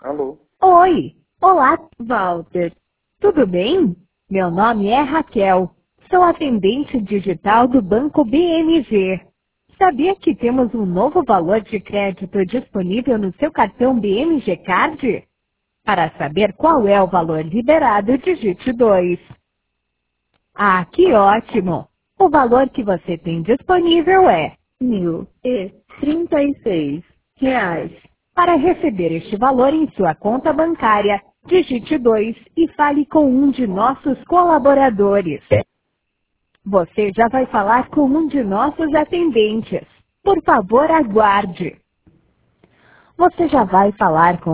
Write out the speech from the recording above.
Alô? Oi! Olá, Walter. Tudo bem? Meu nome é Raquel. Sou atendente digital do Banco BMG. Sabia que temos um novo valor de crédito disponível no seu cartão BMG Card? Para saber qual é o valor liberado, digite 2. Ah, que ótimo! O valor que você tem disponível é R$ 1.036. Para receber este valor em sua conta bancária, digite 2 e fale com um de nossos colaboradores. Você já vai falar com um de nossos atendentes. Por favor, aguarde. Você já vai falar com